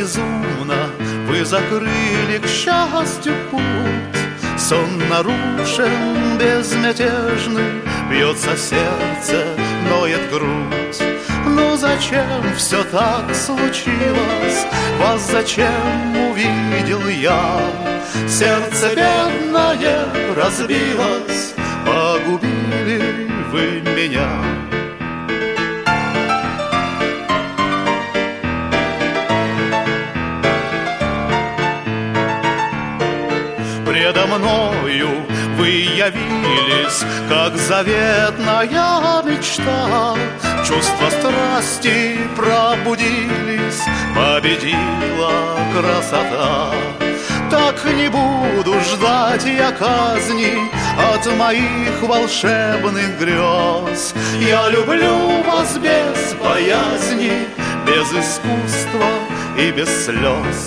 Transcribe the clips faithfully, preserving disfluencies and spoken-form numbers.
безумно вы закрыли к счастью путь. Сон нарушен, безмятежный, бьется сердце, ноет грудь. Ну зачем все так случилось? Вас зачем увидел я? Сердце бедное разбилось, погубили вы меня. Предо мною вы явились, как заветная мечта. Чувства страсти пробудились, победила красота. Так не буду ждать я казни от моих волшебных грез. Я люблю вас без боязни, без искусства и без слез.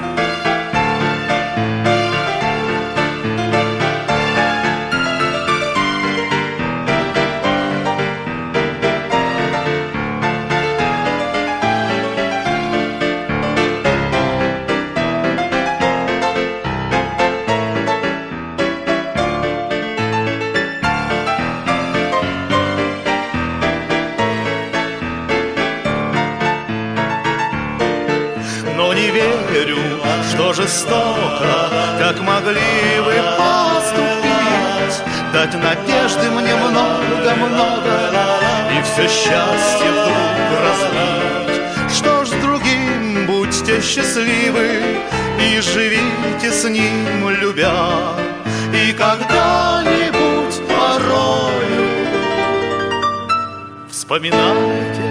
Но не верю, что жестоко, как могли вы поступить. Дать надежды мне много-много и все счастье вдруг разбить. Что ж, с другим будьте счастливы и живите с ним, любя. И когда-нибудь порою вспоминайте